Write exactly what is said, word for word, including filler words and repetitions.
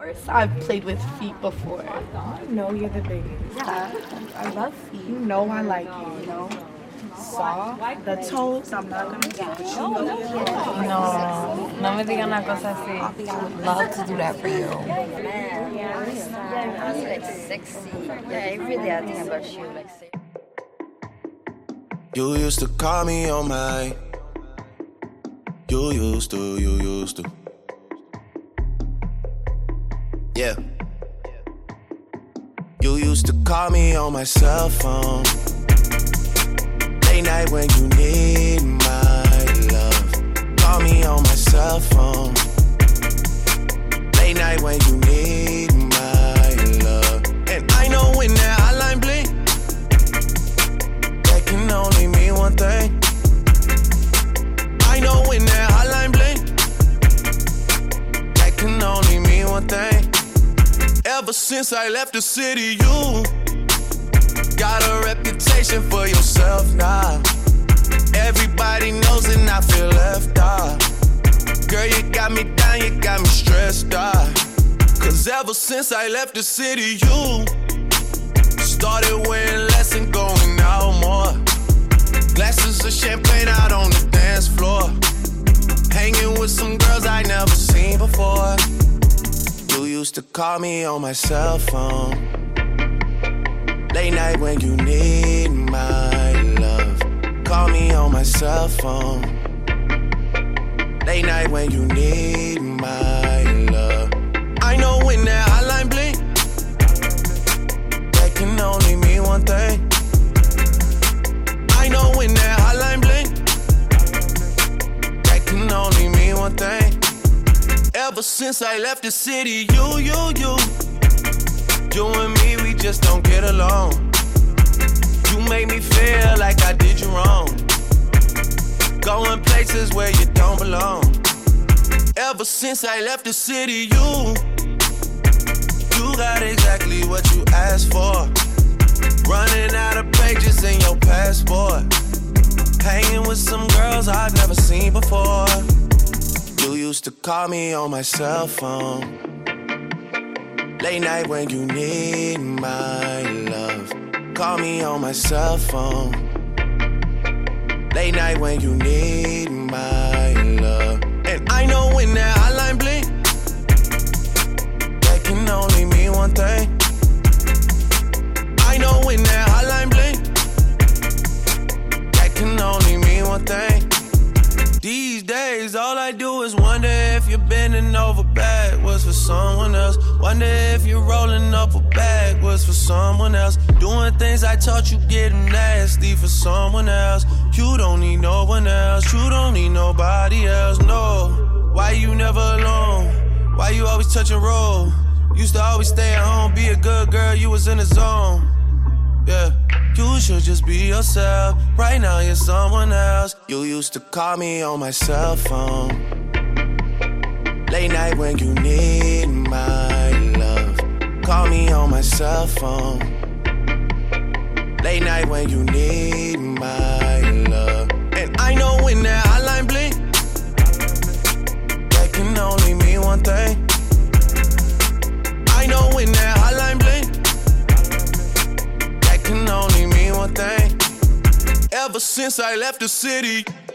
course, I've played with feet before. You know you're the biggest. Yeah, I love feet. You know I like you, you know. Saw the toes, I'm not gonna get you. You know you're the biggest. No, no me digan una cosa así. Love to do that for you. Man, yeah, I was like sexy. Yeah, every day I think about you, like sexy. You used to call me on my. You used to, you used to. Yeah. You used to call me on my cell phone. Late night when you need my love. Call me on my cell phone. Late night when you need my love. And I know when that hotline blink, that can only mean one thing. I know when that hotline blink, that can only mean one thing. Ever since I left the city, you got a reputation for yourself now. Everybody knows and I feel left out. Girl, you got me down, you got me stressed out. Cause ever since I left the city, you started wearing less and going out more. Glasses of champagne out on the dance floor. Hanging with some girls I never seen before. You used to call me on my cell phone. Late night when you need my love. Call me on my cell phone. Late night when you need my love. I know when that hotline blink, that can only mean one thing. I know when that hotline blink, that can only mean one thing. Ever since I left the city, you, you, you You and me, we just don't get along. You make me feel like I did you wrong. Going places where you don't belong. Ever since I left the city, you You got exactly what you asked for. Running out of pages in your passport. Hanging with some girls I've never seen before. You used to call me on my cell phone. Late night when you need my love. Call me on my cell phone. Late night when you need my love. And I know when that hotline blink, that can only mean one thing. I know when that hotline blink, that can only mean one thing. These days, all I do is wonder if you're bending over backwards for someone else. Wonder if you're rolling up a backwards for someone else. Doing things I taught you getting nasty for someone else. You don't need no one else. You don't need nobody else, no. Why you never alone? Why you always touch and roll? Used to always stay at home, be a good girl, you was in the zone. Yeah. You should just be yourself. Right now you're someone else. You used to call me on my cell phone. Late night when you need my love. Call me on my cell phone. Late night when you need my love. And I know when that hotline blink, that can only mean one thing. I know when that hotline blink, can only mean one thing. Ever since I left the city,